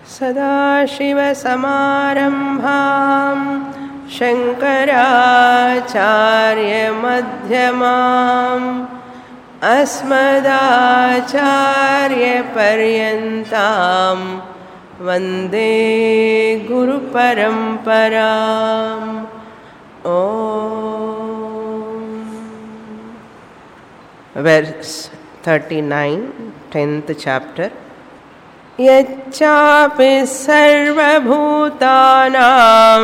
सदाशिवसमारम्भां शङ्कराचार्यमध्यमाम् अस्मदाचार्यपर्यन्तां वन्दे गुरुपरम्पराम्. Verse 39, 10th chapter. यच्चापि सर्वभूतानां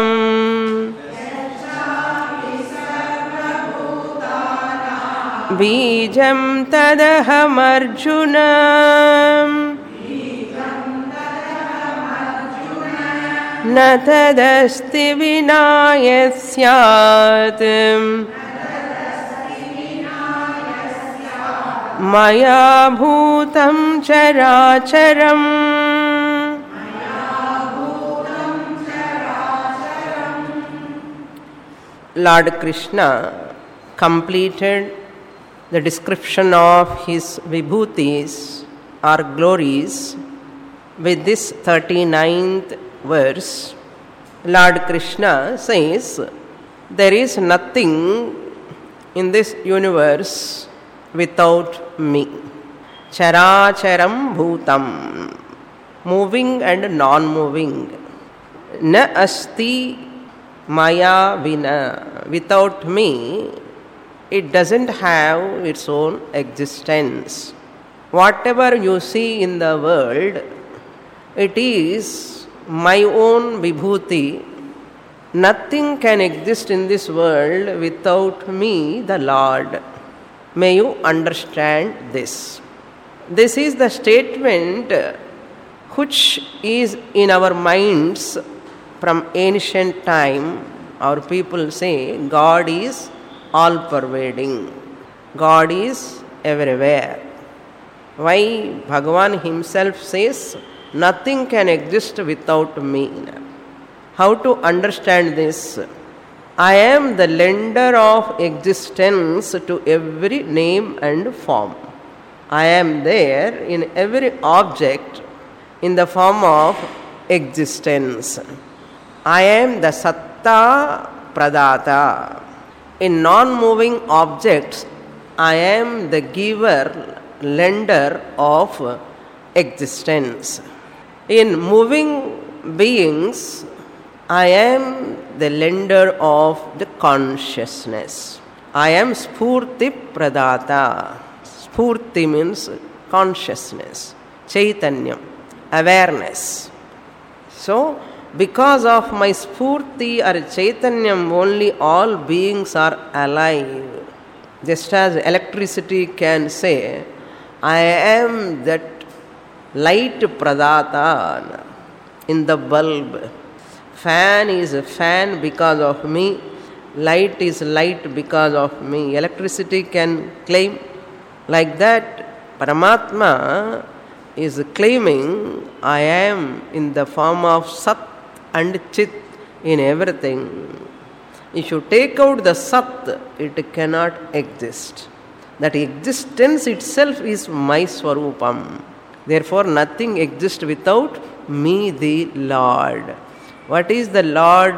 बीजं तदहमर्जुन न तदस्ति विना यस्यात् मया भूतं चराचरम्. Lord Krishna completed the description of his vibhutis or glories with this 39th verse. Lord Krishna says, there is nothing in this universe without me. Characharam bhutam, moving and non-moving. Na asti maya vina, without me it doesn't have its own existence. Whatever you see in the world, it is my own vibhuti. Nothing can exist in this world without me, the Lord. May you understand this. This is the statement which is in our minds from ancient time. Our people say God is all pervading. God is everywhere. Why Bhagavan himself says nothing can exist without me. How to understand this? I am the lender of existence to every name and form. I am there in every object in the form of existence. I am the Satta Pradata. In non-moving objects, I am the giver, lender of existence. In moving beings, I am the lender of the consciousness. I am Spurti Pradata. Spurti means consciousness, Chaitanyam, awareness. So, because of my Spurti or Chaitanyam, only all beings are alive. Just as electricity can say, I am that light Pradata in the bulb. Fan is a fan because of me. Light is light because of me. Electricity can claim. Like that, Paramatma is claiming, I am in the form of Sat and Chit in everything. If you take out the Sat, it cannot exist. That existence itself is my Swarupam. Therefore, nothing exists without me, the Lord. What is the Lord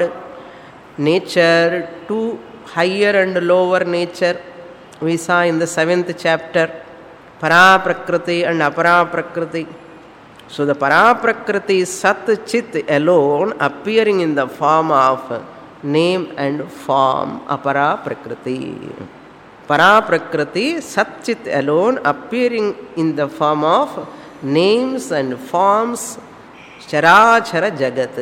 nature? Two higher and lower nature we saw in the 7th chapter, Paraprakriti and Aparaprakriti. So the Paraprakriti is Sat Chit alone, appearing in the form of name and form, Aparaprakriti. Paraprakriti, Sat Chit alone, appearing in the form of names and forms, Charachara Jagat.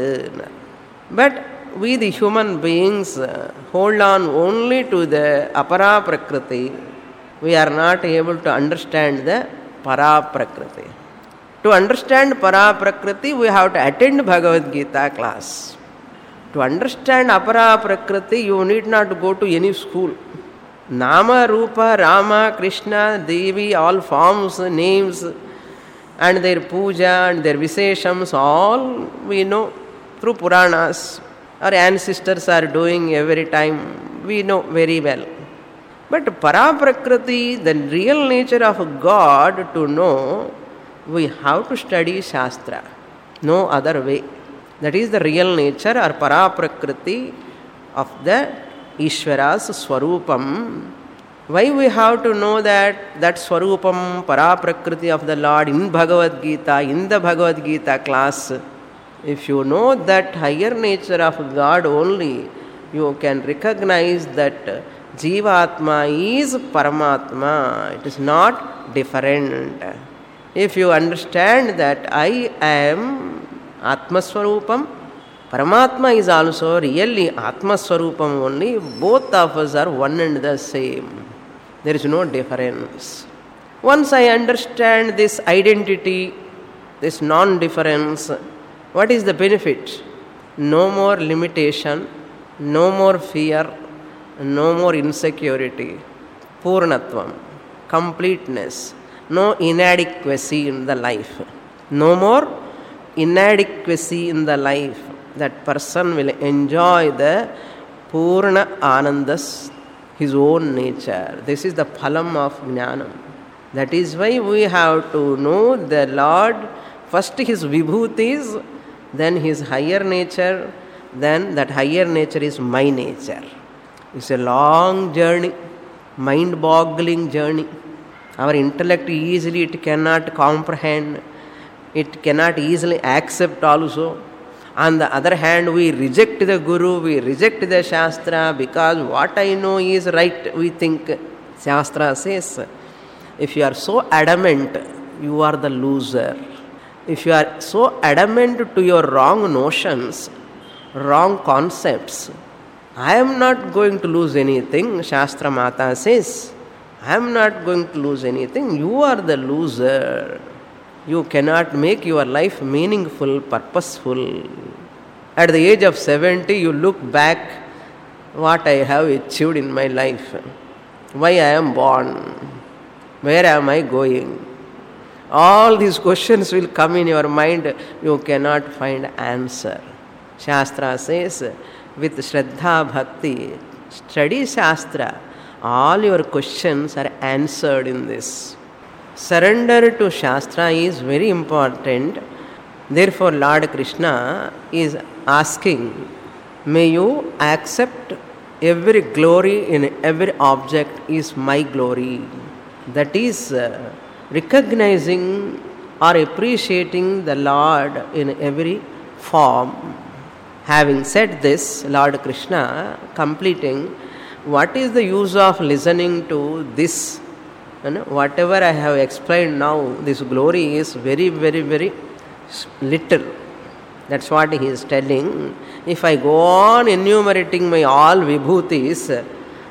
But we the human beings hold on only to the Apara Prakriti. We are not able to understand the Para Prakriti. To understand Para Prakriti, we have to attend Bhagavad Gita class. To understand Apara Prakriti, you need not go to any school. Nama, Rupa, Rama, Krishna, Devi, all forms, names, and their puja and their Visheshams, all we know through Puranas. Our ancestors are doing every time. We know very well. But Paraprakriti, the real nature of God, to know, we have to study Shastra. No other way. That is the real nature or Paraprakriti of the Ishvara's Swarupam. Why we have to know that Swarupam, Paraprakriti of the Lord in Bhagavad Gita, in the Bhagavad Gita class? If you know that higher nature of God only, you can recognize that Jivatma is Paramatma. It is not different. If you understand that I am Atmaswarupam, Paramatma is also really Atmaswarupam only, both of us are one and the same. There is no difference. Once I understand this identity, this non-difference, what is the benefit? No more limitation, no more fear, no more insecurity, Purnatvam, completeness, no inadequacy in the life. No more inadequacy in the life. That person will enjoy the Purna Anandas, his own nature. This is the phalam of Jnanam. That is why we have to know the Lord, first his vibhutis, then his higher nature, then that higher nature is my nature. It's a long journey, mind-boggling journey. Our intellect easily it cannot comprehend, it cannot easily accept also. On the other hand, we reject the Guru, we reject the Shastra because what I know is right, we think. Shastra says, if you are so adamant, you are the loser. If you are so adamant to your wrong notions, wrong concepts, I am not going to lose anything, Shastra Mata says. I am not going to lose anything. You are the loser. You cannot make your life meaningful, purposeful. At the age of 70, you look back what I have achieved in my life. Why I am born? Where am I going? All these questions will come in your mind. You cannot find answer. Shastra says, with Shraddha Bhakti, study Shastra, all your questions are answered in this. Surrender to Shastra is very important. Therefore, Lord Krishna is asking, may you accept every glory in every object is my glory. That is recognizing or appreciating the Lord in every form. Having said this, Lord Krishna completing, what is the use of listening to this? And whatever I have explained now, this glory is very, very, very little. That's what he is telling. If I go on enumerating my all vibhutis,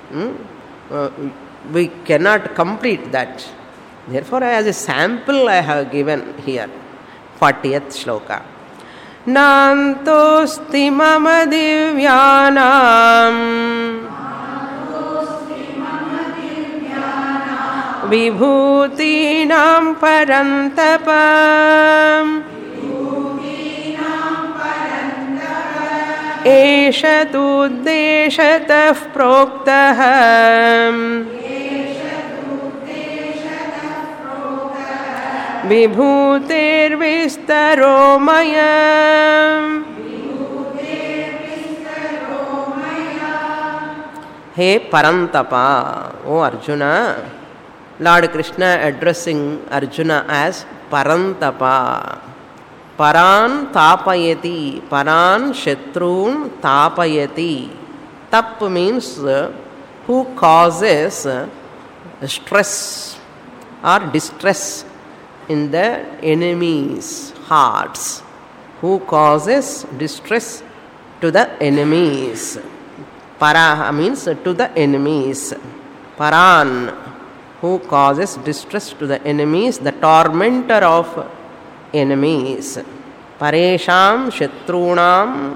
we cannot complete that. Therefore, as a sample I have given here, 40th shloka. Nantosti mama divyanam vibhutinam parantapam esha tuddeshatah proktah vibhutirvistaro maya. Hey Parantapa, O Arjuna, Lord Krishna addressing Arjuna as Parantapa. Paran tapayati, Paran Shatrun tapayati. Tap means who causes stress or distress in the enemies' hearts. Who causes distress to the enemies. Para means to the enemies. Paran, who causes distress to the enemies, the tormentor of enemies. Paresham shatrunam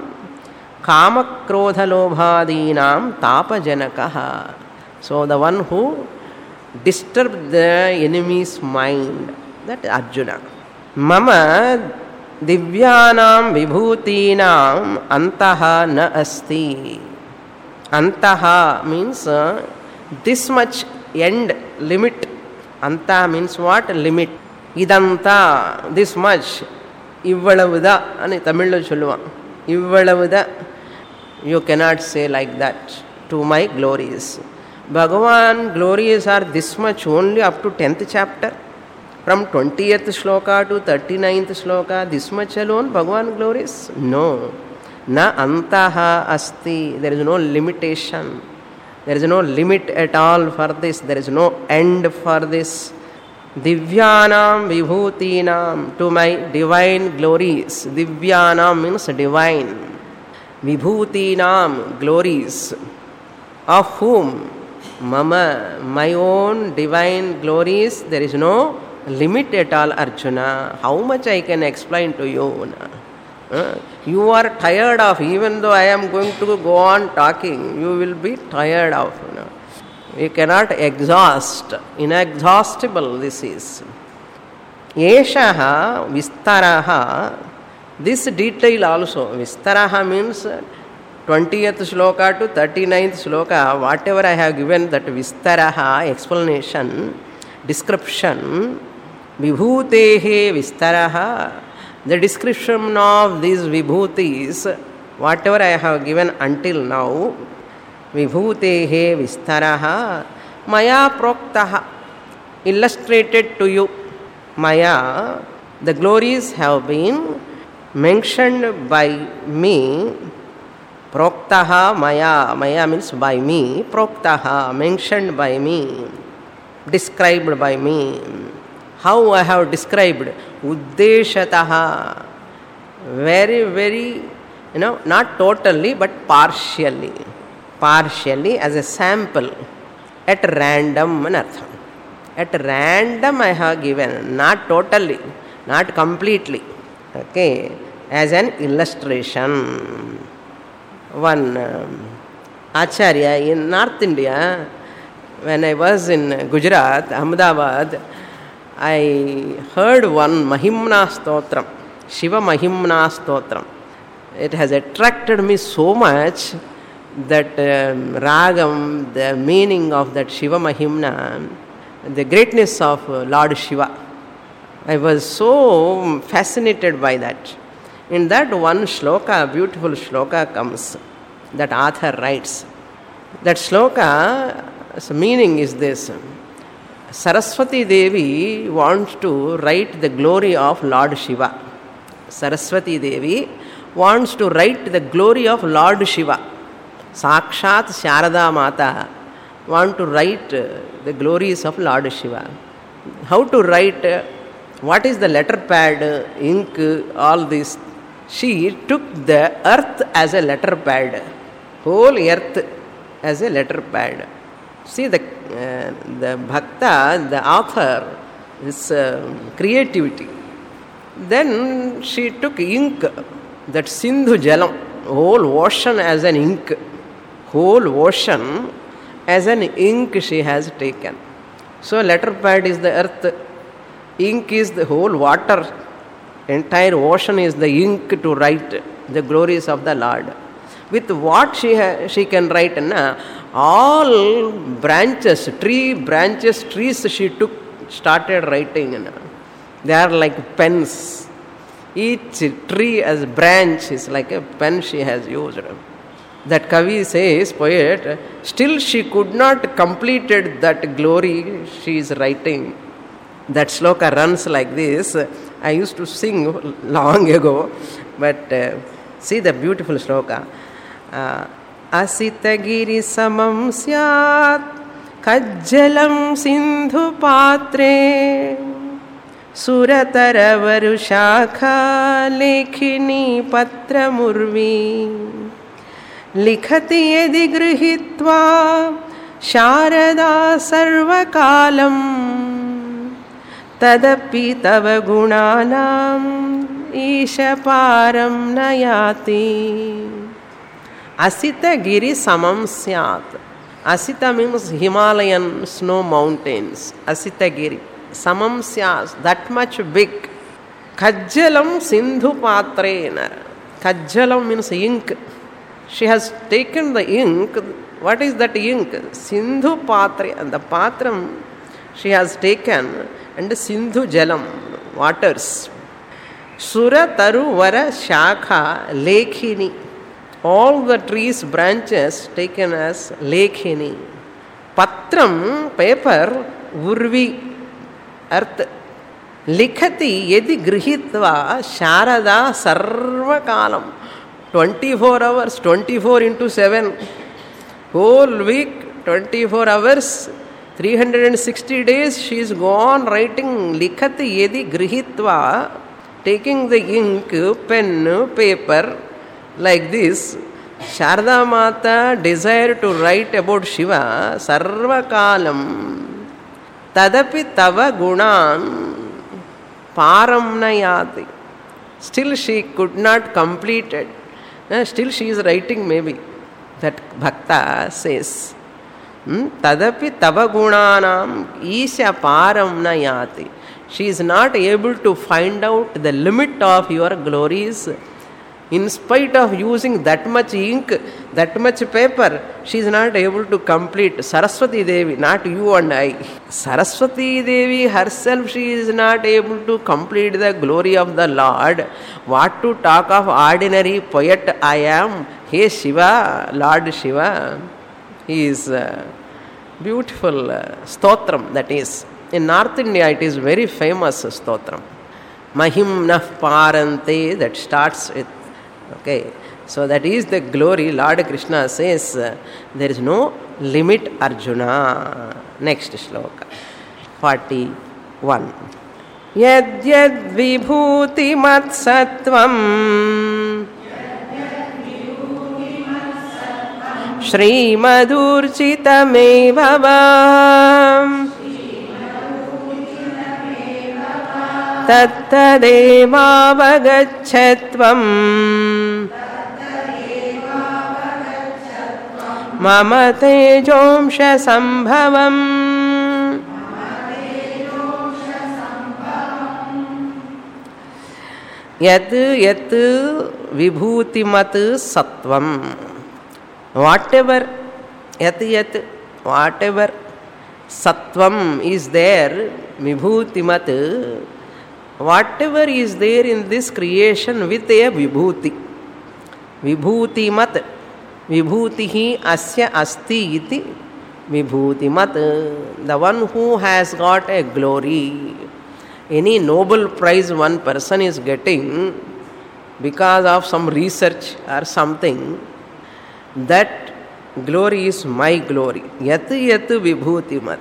kamakrodhalobhadinam tapajanakaha. So the one who disturbed the enemy's mind, that Arjuna. Mama divyanam vibhutinam antaha na asti. Antaha means this much end, limit. Anta means what? Limit. Idanta, this much. இவ்வளவுதா అని தமிழ்ல சொல்லுவான். இவ்வளவுதா. You cannot say like that to my glories. Bhagavan glories are this much only up to 10th chapter. From 20th shloka to 39th shloka, this much alone Bhagavan glories? No. Na antaha asti. There is no limitation. There is no limit at all for this. There is no end for this. Divyanam vibhutinam, to my divine glories. Divyanam means divine. Vibhutinam, glories. Of whom? Mama, my own divine glories. There is no limit at all, Arjuna. How much I can explain to you? You are tired of, even though I am going to go on talking, you will be tired of. We cannot exhaust. Inexhaustible this is. Eshaha vistaraha. This detail also. Vistaraha means 20th shloka to 39th shloka. Whatever I have given, that vistaraha, explanation, description. Vibhutehe vistaraha. The description of these vibhutis, whatever I have given until now, vibhutehe vistaraha, maya proktaha, illustrated to you. Maya, the glories have been mentioned by me. Proktaha maya, maya means by me. Proktaha, mentioned by me, described by me. How I have described? Uddeshataha. Very, very, not totally, but partially. Partially as a sample. At random, anartham. At random I have given. Not totally, not completely. Okay. As an illustration. One Acharya in North India, when I was in Gujarat, Ahmedabad, I heard one Mahimna Stotram, Shiva Mahimna Stotram. It has attracted me so much that ragam, the meaning of that Shiva Mahimna, the greatness of Lord Shiva. I was so fascinated by that. In that one shloka, beautiful shloka comes, that author writes. That shloka's meaning is this. Saraswati Devi wants to write the glory of Lord Shiva. Saraswati Devi wants to write the glory of Lord Shiva. Sakshat Sharada Mata want to write the glories of Lord Shiva. How to write? What is the letter pad, ink, all this? She took the earth as a letter pad. Whole earth as a letter pad. See the bhakta, the author, this creativity. Then she took ink, that Sindhu Jalam, whole ocean as an ink. Whole ocean as an ink she has taken. So letter pad is the earth, ink is the whole water, entire ocean is the ink to write the glories of the Lord. With what she can write? All branches, trees she started writing. They are like pens. Each tree as branch is like a pen she has used. That Kavi says, poet, still she could not completed that glory she is writing. That shloka runs like this. I used to sing long ago, but see the beautiful shloka. Asitagiri samam syat kajjalam sindhu patre suratara varushakha lekhini patra murvi likhati yadi grihitva sharada sarvakalam tadapi tava gunanam ishaparam nayati. Asita giri samam syat. Asita means Himalayan snow mountains. Asita giri samam syat, that much big. Kajjalam sindhu patre. Kajjalam means ink. She has taken the ink. What is that ink? Sindhu patre. And the patram she has taken, and Sindhu jalam, waters. Sura Taruvara Shakha Lekhini. All the trees' branches taken as Lekhini. Patram, paper, Urvi, earth. Likhati yedi grihitva Sharada Sarva Kalam. 24 hours, 24 into 7. Whole week, 24 hours, 360 days, she is gone writing Likhati yedi grihitva, taking the ink, pen, paper, like this. Sharada Mata desired to write about Shiva, Sarva Kalam, Tadapi Tava Gunan, Param Nayati. Still she could not complete it. Still she is writing maybe. That Bhakta says, Tadapi Tava Gunanam Isha Param Nayati. She is not able to find out the limit of your glories. In spite of using that much ink, that much paper, she is not able to complete. Saraswati Devi, not you and I. Saraswati Devi herself, she is not able to complete the glory of the Lord. What to talk of ordinary poet I am? Hey Shiva, Lord Shiva. He is beautiful stotram, that is. In North India, it is very famous stotram. Mahimnah Parante, that starts with. Okay, so that is the glory. Lord Krishna says, there is no limit, Arjuna. Next shloka, 41. Yad yad vibhuti mat sattvam Shri Madurchitameva vam Tattadevavagachatvam Mama tejomsha sambhavam. Yat yat vibhutimat sattvam. Whatever, yat yat, whatever sattvam is there, vibhutimat, whatever is there in this creation with a vibhuti. Vibhutimat, vibhutihi asya asti iti vibhutimat. The one who has got a glory. Any Nobel Prize one person is getting because of some research or something, that glory is my glory. Yat yat vibhutimat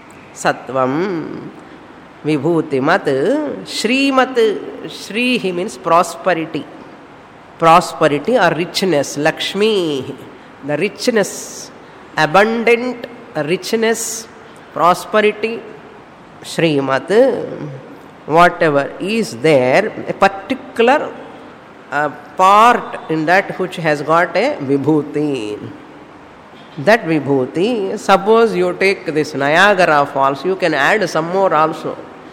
sattvam vibhutimat shrimat. Shri means prosperity. Prosperity or richness. Lakshmi, the richness, abundant richness, prosperity. Shrimat, whatever is there, a particular part in that which has got a vibhuti. That vibhuti, suppose you take this Niagara Falls, you can add some more also.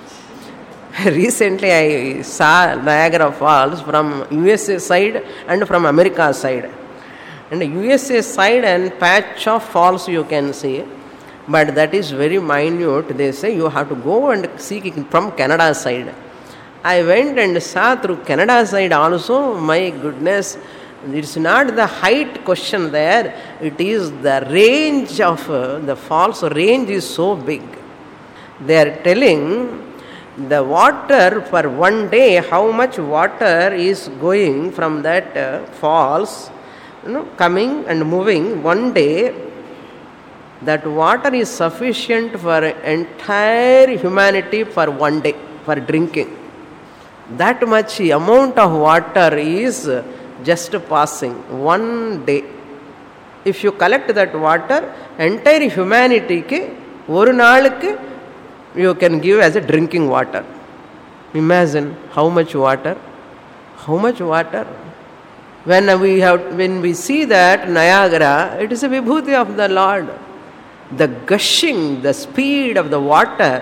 Recently I saw Niagara Falls from USA side and from America side. And the USA side and patch of falls you can see, but that is very minute. They say you have to go and see it from Canada side. I went and saw through Canada side also. My goodness, it's not the height question there, it is the range of the falls. Range is so big. They are telling the water for one day, how much water is going from that falls, coming and moving one day. That water is sufficient for entire humanity for one day, for drinking. That much amount of water is just passing one day. If you collect that water, entire humanity ke oru naalukku you can give as a drinking water. Imagine how much water. How much water. When we see that Niagara, it is a vibhuti of the Lord. The gushing, the speed of the water,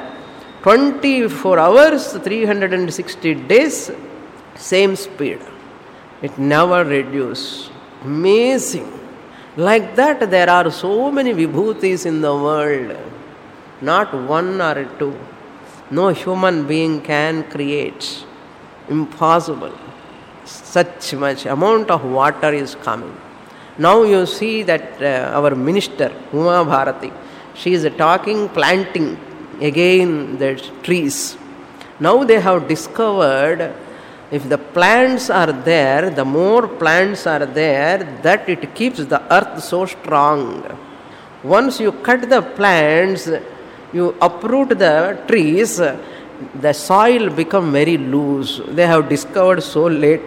24 hours, 360 days, same speed. It never reduces. Amazing. Like that, there are so many vibhutis in the world. Not one or two. No human being can create. Impossible. Such much amount of water is coming. Now you see that our minister, Uma Bharati, she is talking, planting again the trees. Now they have discovered if the plants are there, the more plants are there, that it keeps the earth so strong. Once you cut the plants, you uproot the trees, the soil become very loose. They have discovered so late.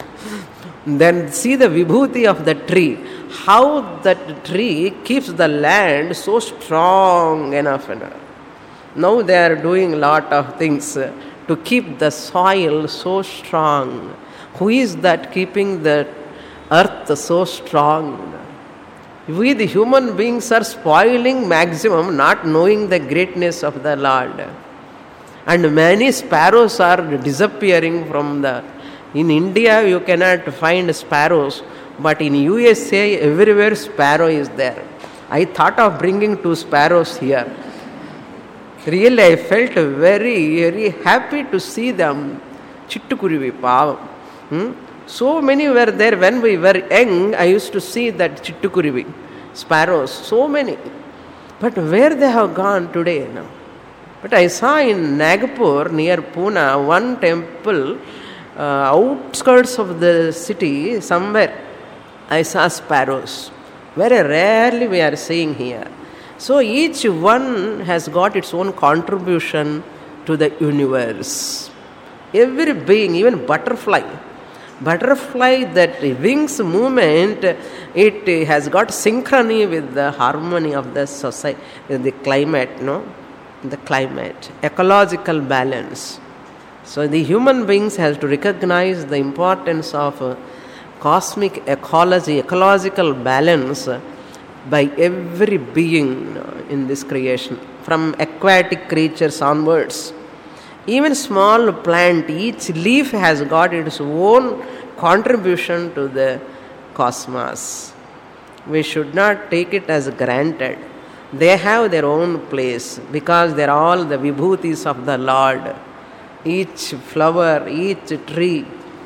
Then see the vibhuti of the tree, how that tree keeps the land so strong enough. Now they are doing a lot of things to keep the soil so strong. Who is that keeping the earth so strong? We the human beings are spoiling maximum, not knowing the greatness of the Lord. And many sparrows are disappearing from the... In India you cannot find sparrows, but in USA everywhere sparrow is there. I thought of bringing 2 sparrows here. Really I felt very, very happy to see them. Chittukuruvi, pavam. So many were there when we were young. I used to see that chittukuruvi, sparrows, so many. But where they have gone today now? But I saw in Nagpur near Pune one temple, outskirts of the city, somewhere I saw sparrows. Very rarely we are seeing here. So each one has got its own contribution to the universe. Every being, even butterfly, that wings movement, it has got synchrony with the harmony of the society, the climate, the climate, ecological balance. So the human beings has to recognize the importance of cosmic ecology, ecological balance by every being in this creation, from aquatic creatures onwards. Even small plant, each leaf has got its own contribution to the cosmos. We should not take it as granted. They have their own place because they are all the vibhutis of the Lord. Each flower, each tree,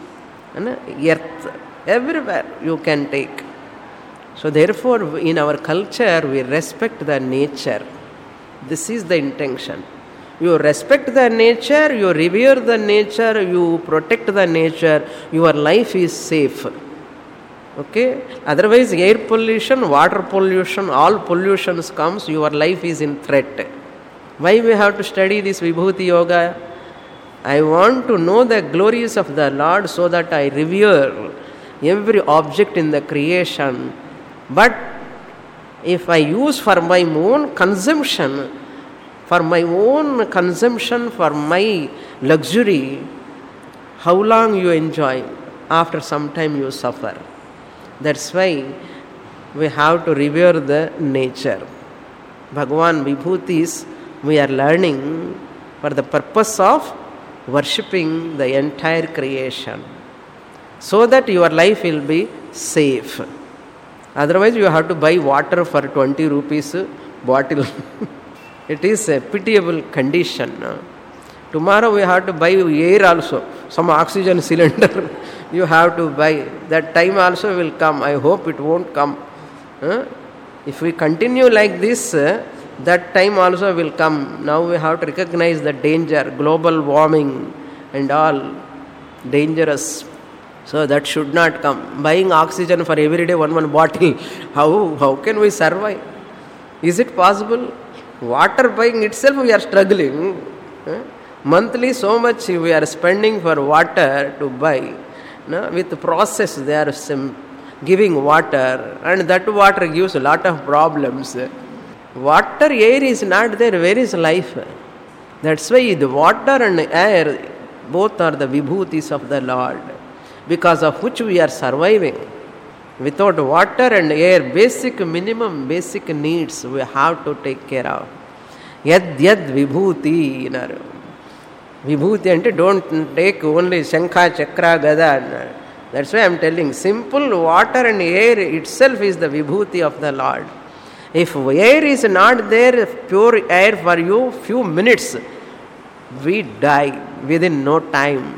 earth, everywhere you can take. So therefore in our culture we respect the nature. This is the intention. You respect the nature, you revere the nature, you protect the nature, your life is safe. Okay? Otherwise air pollution, water pollution, all pollutions comes, your life is in threat. Why we have to study this Vibhuti Yoga? I want to know the glories of the Lord so that I revere every object in the creation. But if I use for my own consumption, for my luxury, how long you enjoy? After some time you suffer. That's why we have to revere the nature. Bhagavan Vibhutis we are learning for the purpose of worshipping the entire creation, so that your life will be safe. Otherwise you have to buy water for 20 rupees bottle. It is a pitiable condition. Tomorrow we have to buy air also, some oxygen cylinder you have to buy. That time also will come. I hope it won't come. If we continue like this, that time also will come. Now we have to recognize the danger, global warming and all dangerous. So that should not come. Buying oxygen for every day one bottle, how can we survive? Is it possible? Water buying itself we are struggling. Monthly so much we are spending for water to buy. With the process they are giving water, and that water gives a lot of problems. Water, air is not there, where is life? That's why the water and air both are the vibhutis of the Lord, because of which we are surviving. Without water and air, minimum basic needs we have to take care of. Yad vibhuti. Vibhuti ante don't take only Shankha, Chakra, Gada. That's why I am telling, simple water and air itself is the vibhuti of the Lord. If air is not there, pure air for you, few minutes, we die within no time.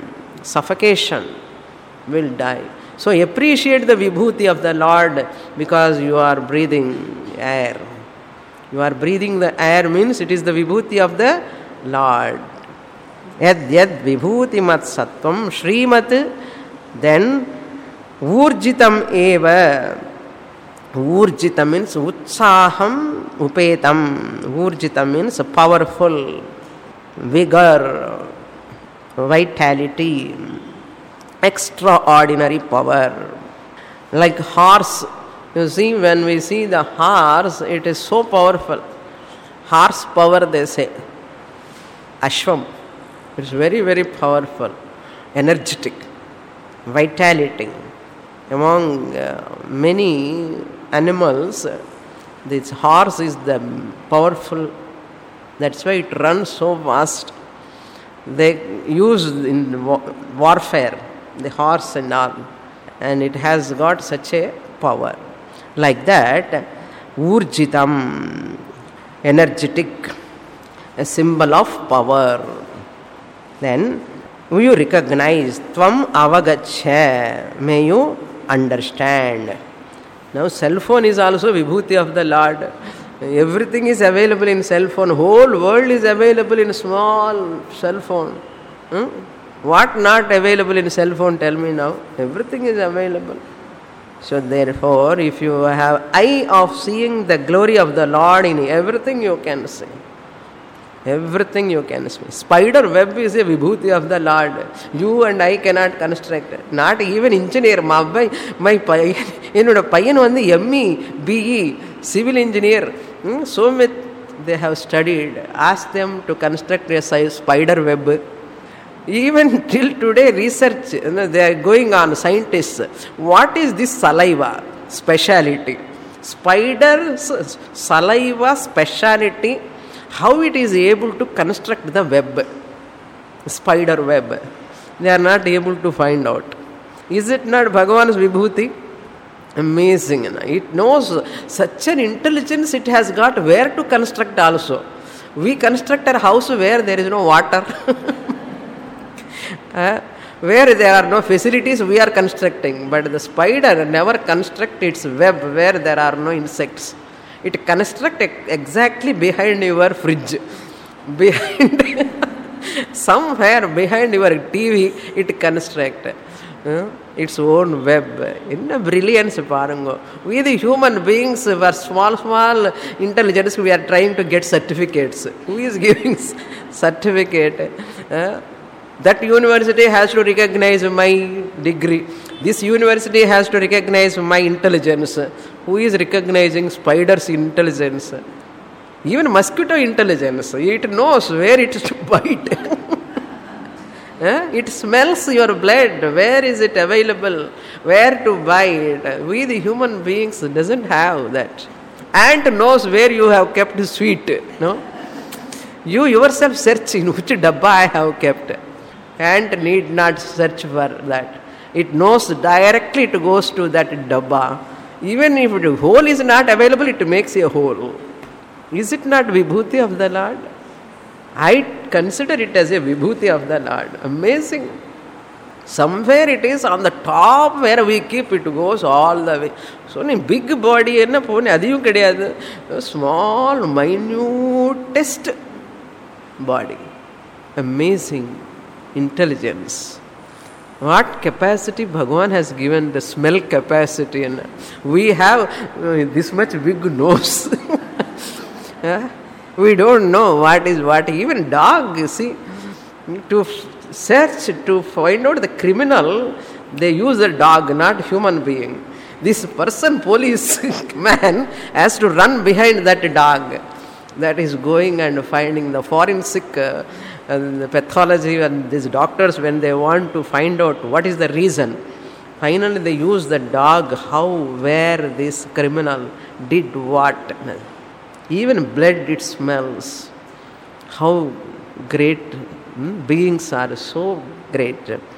suffocation will die. So appreciate the vibhuti of the Lord because you are breathing air. You are breathing the air means it is the vibhuti of the Lord. Yad yad vibhuti mat sattvam shrimat, then urjitam eva. Urjita means utsaham upetam. Urjita means powerful, vigor, vitality, extraordinary power. Like horse, you see, when we see the horse, it is so powerful. Horse power, they say. Ashwam. It's very, very powerful, energetic, vitality. Among many animals, this horse is the powerful. That's why it runs so fast. They use in warfare the horse and all, and it has got such a power. Like that, urjitam, energetic, a symbol of power. Then you recognize, tvam avagaccha, may you understand. Now cell phone is also vibhuti of the Lord. Everything is available in cell phone. Whole world is available in small cell phone. What not available in cell phone? Tell me now. Everything is available. So therefore, if you have eye of seeing the glory of the Lord in everything, you can see. Everything you can see. Spider web is a vibhuti of the Lord. You and I cannot construct. Not even engineer. My payan on the ME, BE, civil engineer. So much they have studied. Ask them to construct a spider web. Even till today, research, they are going on, scientists. What is this saliva speciality? Spider's saliva speciality, how it is able to construct the web, spider web. They are not able to find out. Is it not Bhagavan's vibhuti? Amazing. It knows such an intelligence it has got where to construct also. We construct a house where there is no water. Where there are no facilities, we are constructing. But the spider never constructs its web where there are no insects. It constructs exactly behind your fridge. Behind somewhere behind your TV, it constructs its own web. In a brilliance, parango. We the human beings were small intelligence, we are trying to get certificates. Who is giving certificate? That university has to recognize my degree. This university has to recognize my intelligence. Who is recognizing spider's intelligence? Even mosquito intelligence. It knows where it is to bite. It smells your blood. Where is it available? Where to bite? We the human beings doesn't have that. Ant knows where you have kept sweet. No? You yourself search in which dabba I have kept. Ant need not search for that. It knows directly it goes to that dabba. Even if the hole is not available, it makes a hole. Is it not vibhuti of the Lord? I consider it as a vibhuti of the Lord. Amazing. Somewhere it is on the top where we keep, it goes all the way. So in big body, a small, minutest body. Amazing intelligence. What capacity Bhagavan has given, the smell capacity. And we have this much big nose. We don't know what is what. Even dog, you see, to search, to find out the criminal, they use a dog, not human being. This person, police man, has to run behind that dog that is going and finding the forensic the pathology, and these doctors, when they want to find out what is the reason, finally they use the dog, how, where this criminal did what. Even blood it smells. How great beings are, so great.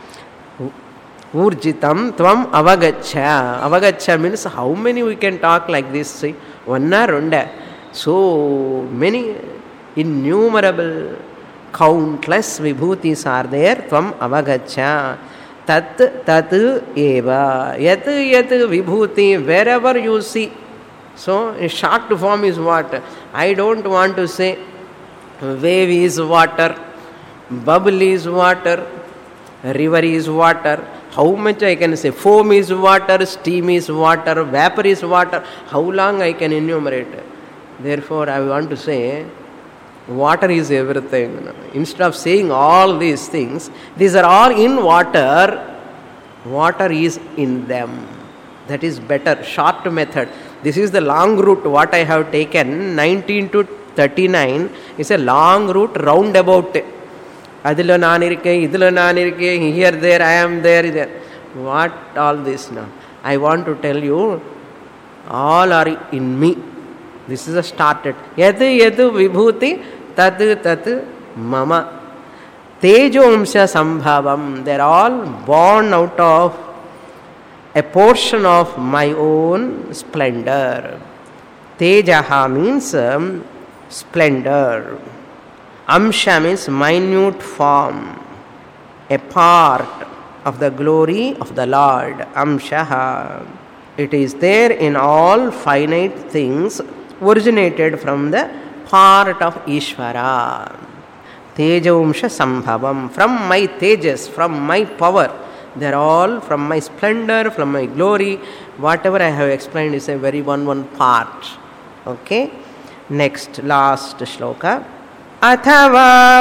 Urjitam tvam avagaccha. Avagaccha means how many we can talk like this, see? One or runda. So many, innumerable Countless vibhutis are there. Tvam avagacha. Tat tat eva. Yat yat vibhuti. Wherever you see. So, a short form is what? I don't want to say wave is water, bubble is water, river is water. How much I can say? Foam is water, steam is water, vapor is water. How long I can enumerate? Therefore, I want to say water is everything. Instead of saying all these things, these are all in water. Water is in them. That is better, short method. This is the long route what I have taken. 19 to 39 is a long route roundabout. Adilo naan irukke, idilo naan irukke, here, there, I am there. What all this now? I want to tell you, all are in me. This is a started. Yadu yadu vibhuti tatu tatu mama. Tejomsha sambhavam. They are all born out of a portion of my own splendor. Tejaha means splendor. Amsha means minute form, a part of the glory of the Lord. Amshaha. It is there in all finite things, originated from the part of Ishvara. Tejomsha sambhavam. From my tejas, from my power. They are all from my splendor, from my glory. Whatever I have explained is a very one part. Okay. Next, last shloka. Athava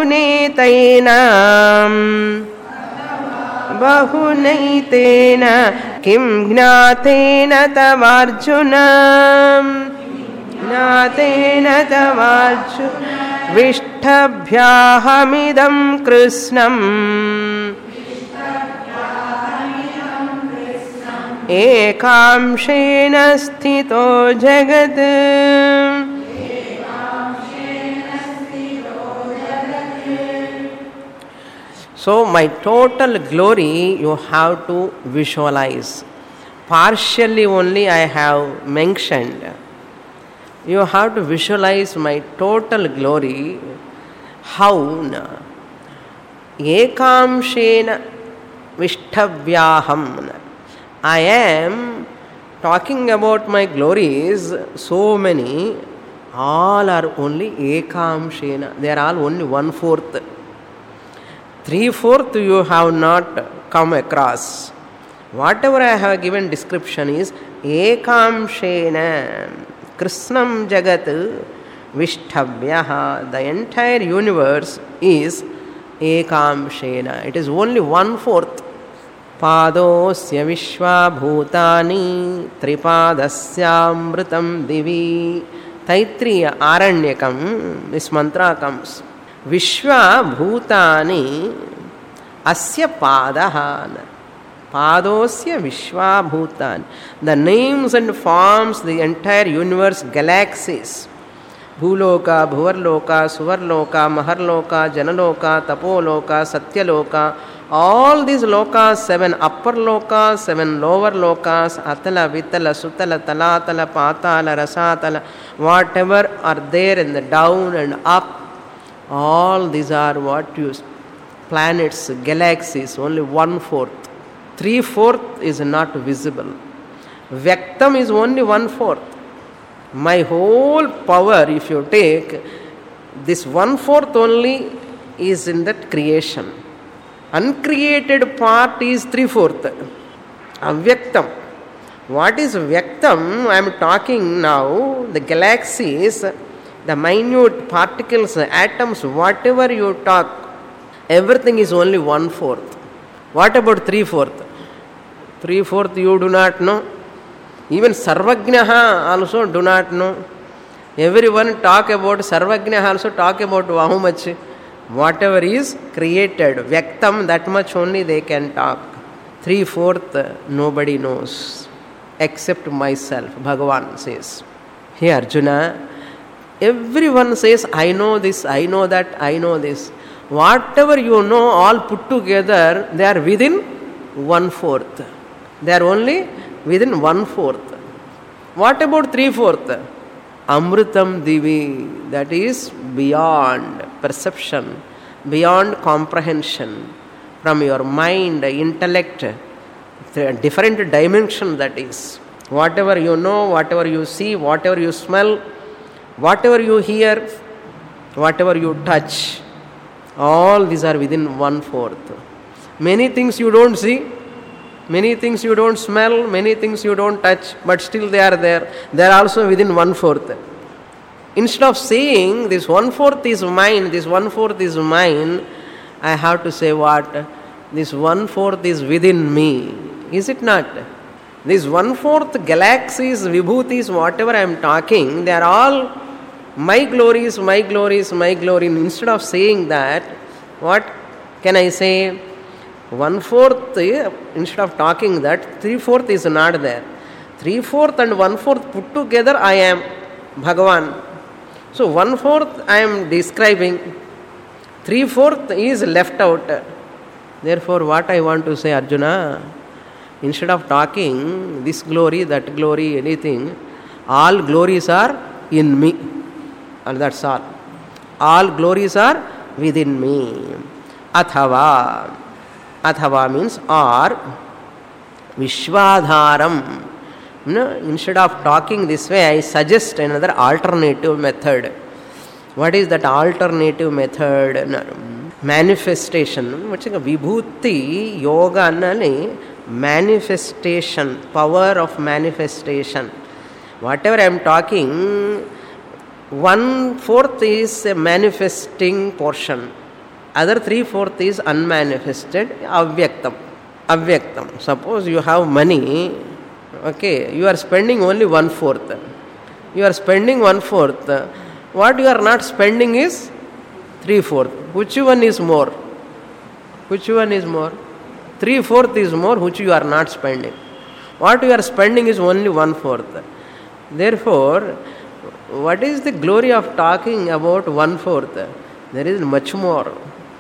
bahunaitena kim gnatena tavarjuna gnatena tavarjuna vishtabhyahamidam krishnam ekamshena sthito jagat. So my total glory you have to visualize. Partially only I have mentioned. You have to visualize my total glory. How? Ekamshena vishthavyaham. I am talking about my glories, so many, all are only ekamshena. They are all only 1/4. 3/4 you have not come across. Whatever I have given description is ekamshena. Krishnam jagat vishthavyaha. The entire universe is ekamshena. It is only 1/4. Padosya vishva bhutani tripadasyaamritam divi. Taitriya Aranyakam, this mantra comes. Vishva bhutani asya padaha. Padosya vishva bhutani. The names and forms, the entire universe, galaxies. Bhuloka, Bhuvarloka, Suvarloka, Maharloka, Janaloka, Tapoloka, Satyaloka. All these lokas, 7 upper lokas, 7 lower lokas, Atala, Vitala, Sutala, Talatala, Patala, Rasatala, whatever are there in the down and up, all these are what you planets, galaxies, only 1/4. 3/4 is not visible. Vyaktam is only 1/4. My whole power, if you take, this 1/4 only is in that creation. Uncreated part is 3/4. Avyaktam. What is Vyaktam? I am talking now, the galaxies, the minute particles, atoms, whatever you talk, everything is only 1/4. What about 3/4? 3/4 you do not know. Even Sarvagnaha also do not know. Everyone talk about Sarvagnaha, also talk about how much? Whatever is created, Vyaktam, that much only they can talk. 3/4 nobody knows except myself, Bhagavan says. Hey Arjuna, everyone says, I know this, I know that, I know this. Whatever you know, all put together, they are within 1/4. They are only within 1/4. What about 3/4? Amritam Divi, that is beyond. perception, beyond comprehension, from your mind, intellect, different dimension that is. Whatever you know, whatever you see, whatever you smell, whatever you hear, whatever you touch, all these are within 1/4. Many things you don't see, many things you don't smell, many things you don't touch, but still they are there. They are also within 1/4. Instead of saying this 1/4 is mine, this 1/4 is mine, I have to say what? This 1/4 is within me. Is it not? This 1/4 galaxies, vibhutis, whatever I am talking, they are all my glories, my glories, my glory. Instead of saying that, what can I say? 1/4, instead of talking that, 3/4 is not there. 3/4 and 1/4 put together, I am Bhagavan. So 1/4 I am describing, 3/4 is left out. Therefore, what I want to say, Arjuna, instead of talking this glory, that glory, anything, all glories are in me. And that's all. All glories are within me. Athava. Athava means or. Vishwadharam. Instead of talking this way, I suggest another alternative method. What is that alternative method? Manifestation. Vibhuti yoga annali manifestation, power of manifestation. Whatever I am talking, 1/4 is a manifesting portion. Other 3/4 is unmanifested, avyaktam. Avyaktam. Suppose you have money, okay, you are spending only 1/4. You are spending 1/4. What you are not spending is 3/4. Which one is more? Which one is more? 3/4 is more, which you are not spending. What you are spending is only 1/4. Therefore, what is the glory of talking about 1/4? There is much more.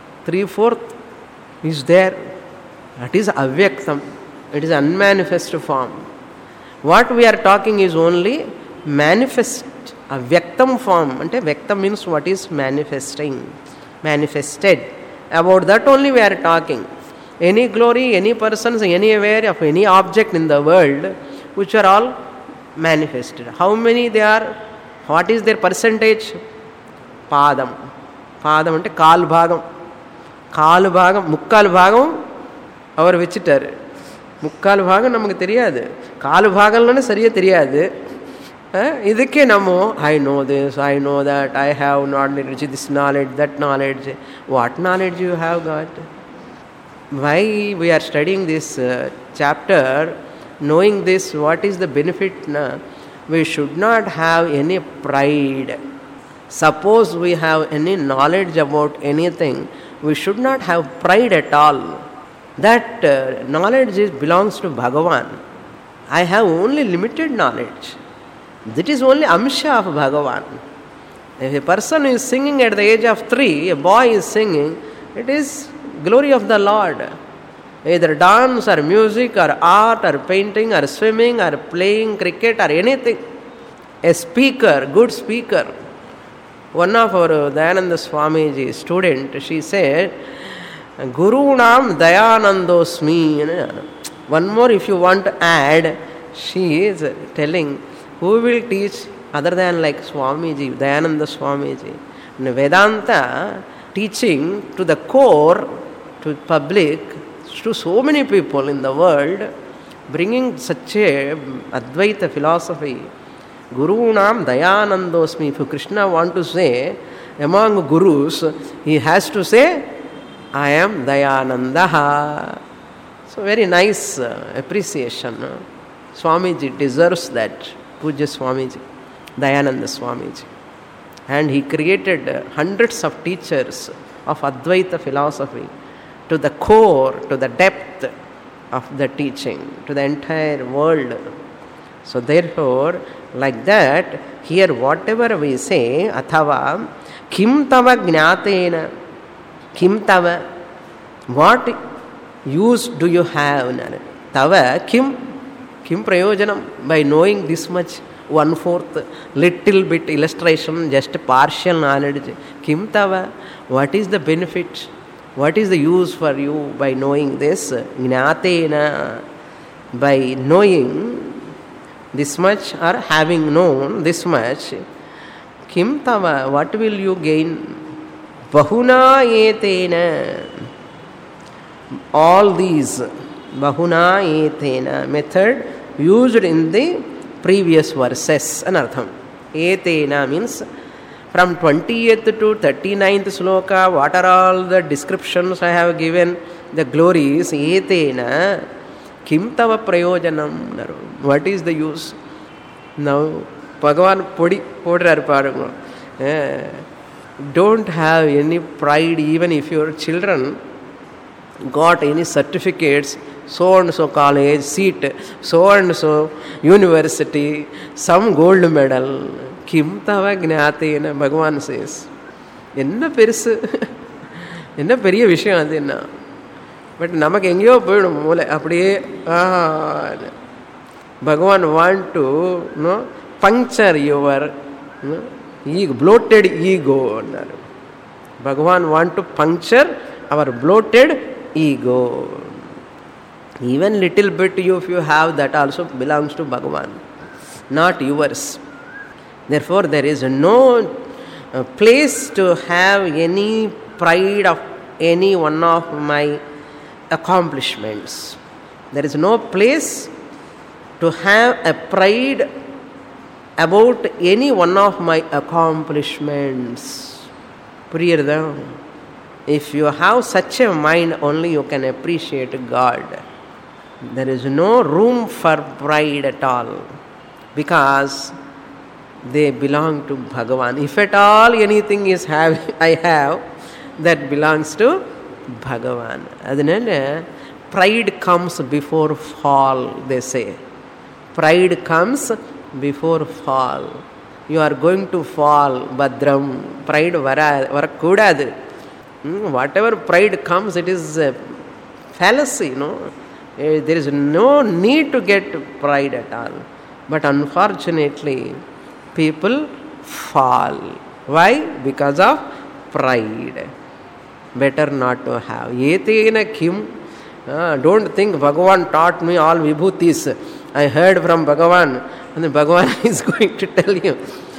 3/4 is there. That is avyaktam. It is unmanifest form. What we are talking is only manifest, avyaktam form. Ante vyaktam means what is manifesting, manifested. About that only we are talking. Any glory, any persons, anywhere, of any object in the world, which are all manifested. How many they are? What is their percentage? Padam. Padam ante kaal bhagam. Kaal bhagam, mukkal bhagam அவர் வச்சிட்டாரு. முக்கால் பாகம் நமக்கு தெரியாது, 4 பாகம்னு சரியா தெரியாது. இதுக்கே நம்ம I know this, I know that, I have knowledge, this knowledge, that knowledge. What knowledge you have got? Why we are studying this chapter? Knowing this, what is the benefit? We should not have any pride. Suppose we have any knowledge about anything, we should not have pride at all. That knowledge belongs to Bhagavan. I have only limited knowledge. That is only amsha of Bhagavan. If a person is singing at the age of 3, a boy is singing, it is glory of the Lord. Either dance or music or art or painting or swimming or playing cricket or anything. A speaker, good speaker. One of our Dayananda Swamiji student, she said, Gurunam Dayanandosmi. One more if you want to add, she is telling, who will teach other than like Swamiji, Dayananda Swamiji? Vedanta teaching to the core, to public, to so many people in the world, bringing such a Advaita philosophy. Gurunam Dayanandosmi. If Krishna want to say among gurus, he has to say, I am Dayanandaha. So very nice appreciation. Swamiji deserves that. Puja Swamiji, Dayananda Swamiji. And he created hundreds of teachers of Advaita philosophy to the core, to the depth of the teaching, to the entire world. So therefore, like that, here whatever we say, athava, kim tava gnatena, kim tava, what use do you have? Tava, kim prayojanam, by knowing this much, 1/4, little bit illustration, just partial knowledge. Kim tava? What is the benefit? What is the use for you by knowing this? Gnatena, by knowing this much or having known this much. Kim tava? What will you gain? Bahuna etena. All these bahuna etena method used in the previous verses. Anartham. Etena means from 20th to 39th sloka, what are all the descriptions I have given, the glories, etena, kim tava prayojanam. What is the use? Now, Bhagavan podrar paadungo. Don't have any pride even if your children got any certificates, so and so college seat, so and so university, some gold medal. Kim tava gnatena, Bhagavan says. Enna perusu, enna periya vishayam adu enna. But namak engiyo poidum mole appadiye Bhagavan want to puncture your ego, bloated ego. Bhagavan want to puncture our bloated ego. Even little bit if you have, that also belongs to Bhagavan, not yours. Therefore, there is no place to have any pride of any one of my accomplishments. There is no place to have a pride about any one of my accomplishments. Priyarda, if you have such a mind, only you can appreciate God. There is no room for pride at all, because they belong to Bhagavan. If at all anything is I have, that belongs to Bhagavan. Adinale pride comes before fall, they say. Pride comes before fall. You are going to fall, Bhadram. Pride varakudadu. Whatever pride comes, it is a fallacy, There is no need to get pride at all. But unfortunately, people fall. Why? Because of pride. Better not to have. Etena kim. Don't think Bhagavan taught me all vibhutis. I heard from Bhagavan. And then Bhagavan is going to tell you.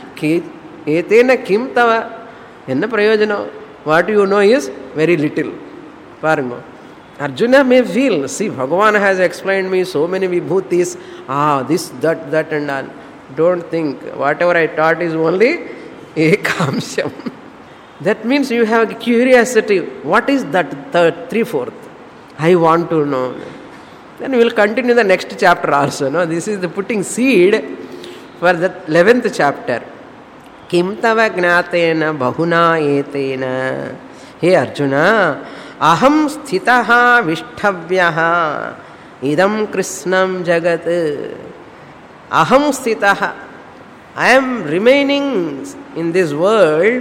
Etena kim tava. Enna prayojana. What you know is very little. Parango. Arjuna may feel, see, Bhagavan has explained me so many vibhutis, this, that and all. Don't think, whatever I taught is only ekamsham. That means you have curiosity. What is that 3/4? I want to know. Then we will continue the next chapter also. This is the putting seed for the 11th chapter. Kim tava gnatena bahuna etena. Hey Arjuna, aham sthitaha vishthavyaha idam krishnam jagat. Aham sthitaha. I am remaining in this world.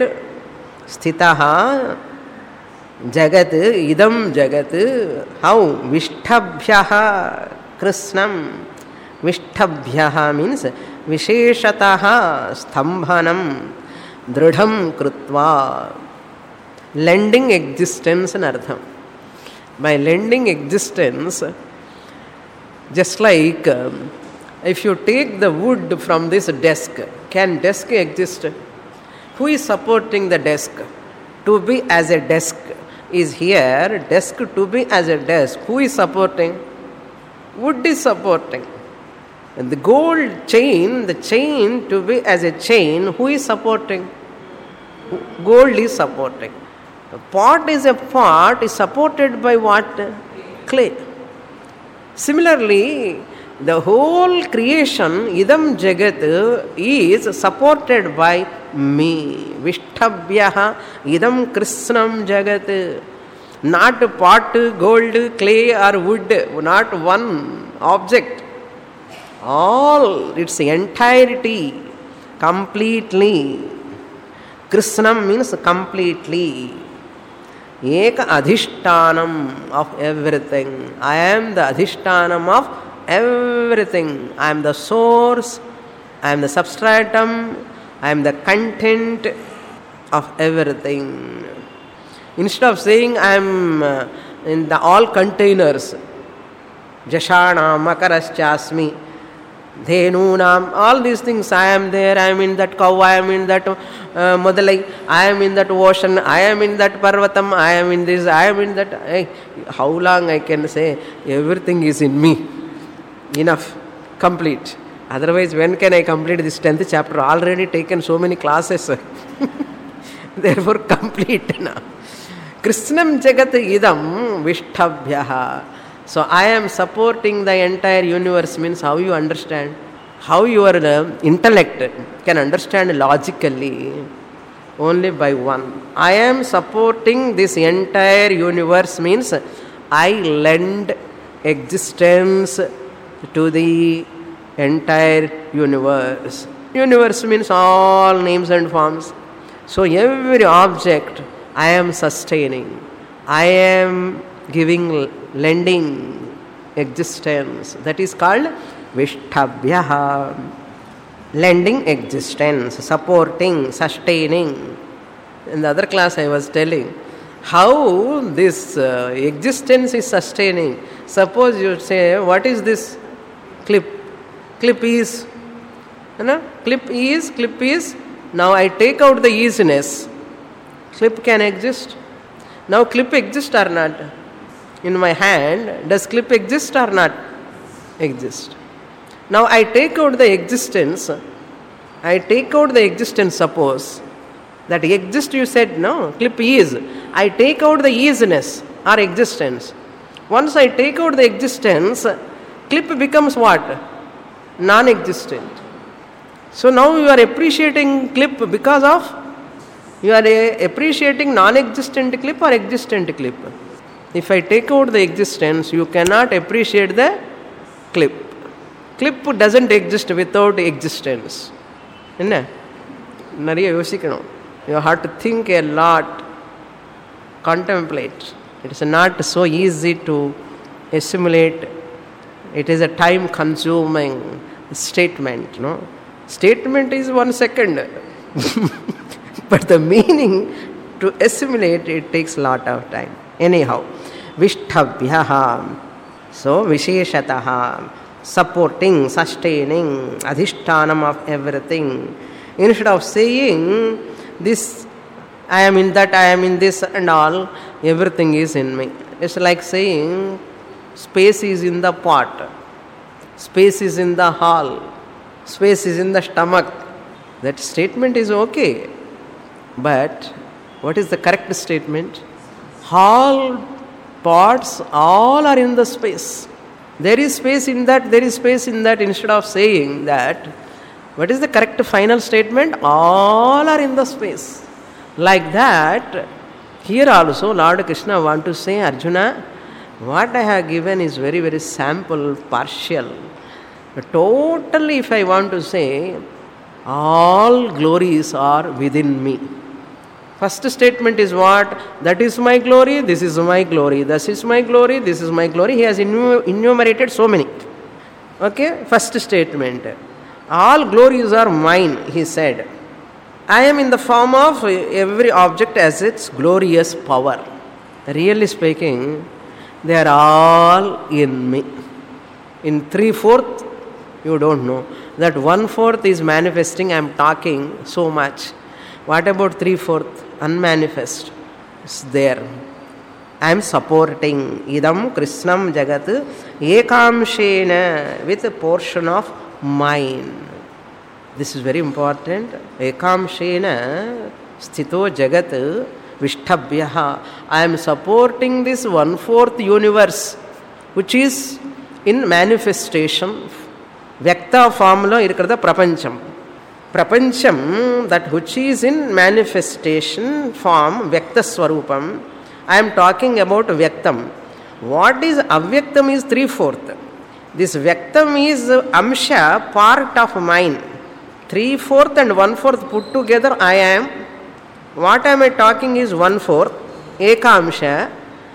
Sthitaha jagat idam jagat. How? Vishthabhyaha krishnam. Vishthabhyaha means visheshataha stambhanam dridham krutva. Lending existence and artham. By lending existence, just like if you take the wood from this desk, can desk exist? Who is supporting the desk? To be as a desk is here, desk to be as a desk. Who is supporting? Wood is supporting. And the gold chain, the chain to be as a chain, who is supporting? Gold is supporting. A pot is a pot, is supported by what? Clay. Similarly, the whole creation, idam jagat, is supported by me. Vishthabhyaha idam krishnam jagat. Not pot, gold, clay or wood, not one object. All, its entirety, completely. Krishnam means completely. Eka adhishtanam of everything. I am the adhishtanam of everything. I am the source I am the substratum, I am the content of everything. Instead of saying I am in the all containers, Jashanam, Makaraschasmi, Dhenunam, all these things, I am there, I am in that cow, I am in that Modalai, I am in that ocean, I am in that Parvatam, I am in this, I am in that. Hey, how long I can say everything is in me? Enough, complete. Otherwise, when can I complete this 10th chapter? Already taken so many classes. Therefore, complete now. Krishnam Jagat idam Vishthabhyaha. So I am supporting the entire universe means how you understand, how your intellect can understand logically only by one. I am supporting this entire universe means I lend existence to the entire universe. Universe means all names and forms. So every object I am sustaining. I am giving, lending existence. That is called Vishthabhyaha. Lending existence, supporting, sustaining. In the other class I was telling how this existence is sustaining. Suppose you say, what is this clip? Clip is, clip is. Now I take out the easiness. Clip can exist. Now clip exists or not? In my hand, does clip exist or not? Exist. Now I take out the existence. Suppose that exist, you said no, clip is. I take out the easiness or existence. Once I take out the existence, clip becomes what? Non-existent. So now you are appreciating clip because of you are appreciating non-existent clip or existent clip. If I take out the existence, you cannot appreciate the clip. Clip doesn't exist without existence. Nariya yosikano. You have to think a lot, contemplate. It is not so easy to assimilate. It is a time-consuming statement. No, statement is 1 second, but the meaning to assimilate it takes lot of time. Anyhow, Vishthabhyaha. So Visheshataha, supporting, sustaining, adhishtanam of everything. Instead of saying this, I am in that, I am in this and all, everything is in me. It's like saying space is in the pot, space is in the hall, space is in the stomach. That statement is okay. But what is the correct statement? All parts, all are in the space. There is space in that, there is space in that. Instead of saying that, what is the correct final statement? All are in the space. Like that, here also Lord Krishna want to say, Arjuna, what I have given is very, very sample, partial. But totally, if I want to say, all glories are within me. First statement is what? That is my glory, this is my glory, this is my glory, this is my glory. He has enumerated so many. Okay, first statement. All glories are mine, he said. I am in the form of every object as its glorious power. Really speaking, they are all in me. In 3/4, you don't know. That 1/4 is manifesting, I am talking so much. What about 3/4? Unmanifest. It's there. I am supporting. Idam Krishnam Jagat Ekamshena with a portion of mine. This is very important. Ekamshena Sthito Jagat Vishthabhyaha. I am supporting this 1/4 universe which is in manifestation. Vyakta form lo irukkrada prapancham. Prapancham, that which is in manifestation form, Vyakta Swarupam. I am talking about Vyaktam. What is Avyaktam is 3/4. This Vyaktam is Amsha, part of mine. 3/4 and 1/4 put together I am. What am I talking is 1/4, Ekamsha.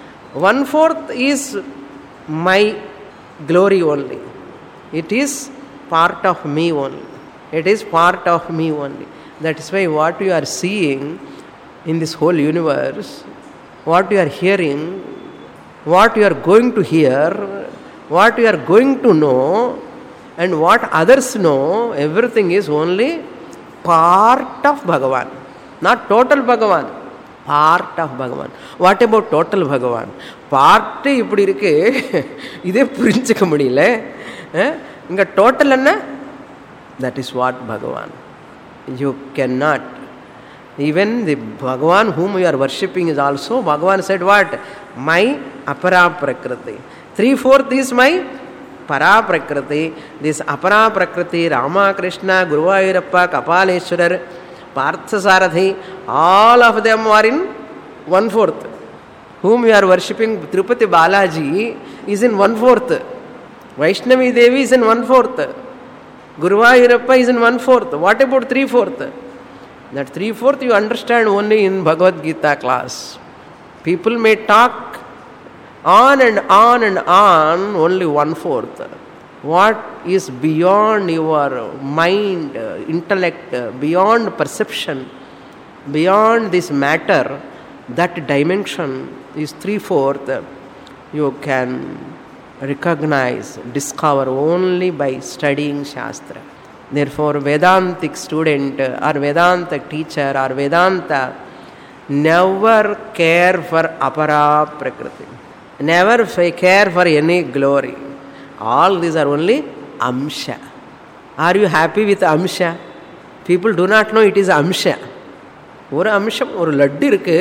1/4 is my glory only. It is part of me only. It is part of me only. That is why what you are seeing in this whole universe, what you are hearing, what you are going to hear, what you are going to know, and what others know, everything is only part of Bhagavan. Not total Bhagavan. Part of Bhagavan. What about total Bhagavan? Part இப்படி இருக்கு, இதே புரிஞ்சுக்க முடியல. இங்க total என்ன? That is what Bhagavan. You cannot. Even the Bhagavan whom you are worshipping is also, Bhagavan said what? My apara prakriti. 3/4 is my para prakriti. This apara prakriti, Rama, Krishna, Guruvayurappa, Kapaleshwarar, Parthasarathi, all of them are in 1/4. Whom you are worshipping, Tirupati Balaji, is in 1/4. Vaishnavi Devi is in 1/4. Guruvayurappa is in 1/4. What about 3/4? That 3/4 you understand only in Bhagavad Gita class. People may talk on and on and on, only 1/4. What is beyond your mind, intellect, beyond perception, beyond this matter, that dimension is 3/4. You can recognize, discover only by studying Shastra. Therefore, Vedantic student or Vedanta teacher or Vedanta never care for apara prakriti. Never care for any glory. All these are only amsha. Are you happy with amsha? People do not know it is amsha. ஒரு அம்சம், ஒரு லட்டு இருக்கு,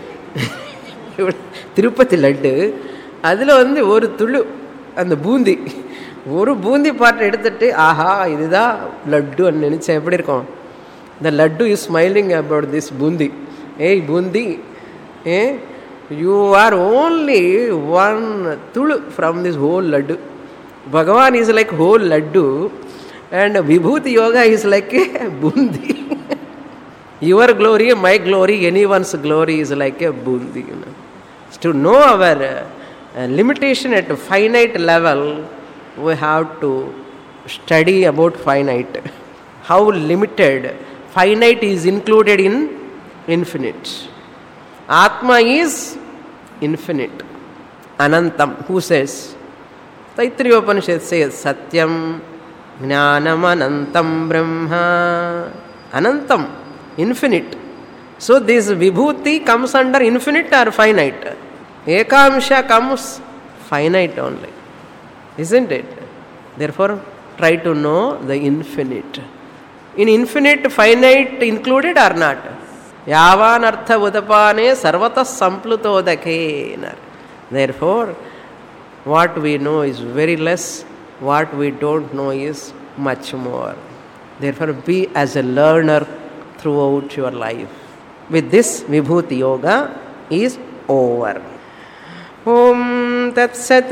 திருப்பதி லட்டு, அதில் ஒரு துளு அந்த பூந்தி, ஒரு பூந்தி பாட்டை எடுத்துட்டு ஆஹா இதுதான் லட்டுன்னு நினச்சேன். எப்படி இருக்கும்? The laddu is smiling about this bundi. Hey bundi, you are only one tulu from this whole laddu. Bhagavan is like whole laddu and Vibhuti Yoga is like a bundi. Your glory, my glory, anyone's glory is like a bundi. To know our limitation at a finite level, we have to study about finite. How limited. Finite is included in infinite. Atma is infinite. Anantam. Who says? Taittiriya Upanishad says, Satyam Jnanam Anantam Brahma. Anantam. Infinite. So this Vibhuti comes under infinite or finite? Ekamsha comes finite only. Isn't it? Therefore, try to know the infinite. In infinite, finite included or not? Yavan artha udapane sarvatas samplutodake. Therefore, what we know is very less, what we don't know is much more. Therefore, be as a learner throughout your life. With this, Vibhuti Yoga is over. Om Tat Sat.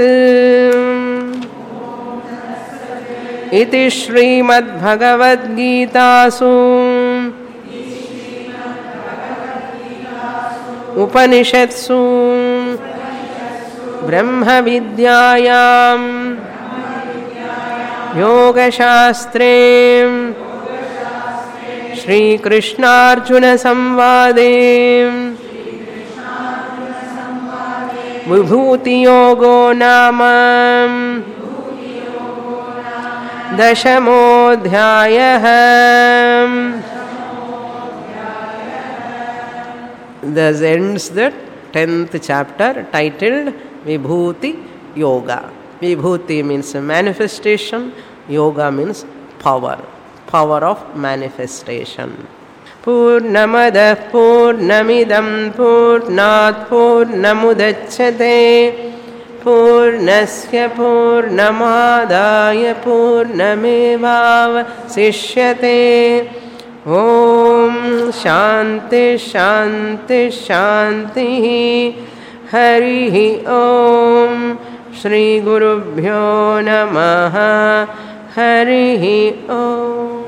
Iti Srimad Bhagavad Gitasu Upanishatsu Brahma Vidyayam Yoga Shastre Shri Krishna Arjuna Samvade Vibhuti Yogo Namam Dashamodhyayah. Thus ends the 10th chapter titled Vibhuti Yoga. Vibhuti means manifestation, Yoga means power. Power of manifestation. Purnamadah Purnamidam Purnat Purnamudachyate Purnasya Purnamadaya Purnamevavasishyate. Om Shanti Shanti Shanti. Harihi Om. Shri Gurubhyo Namaha. Harihi Om.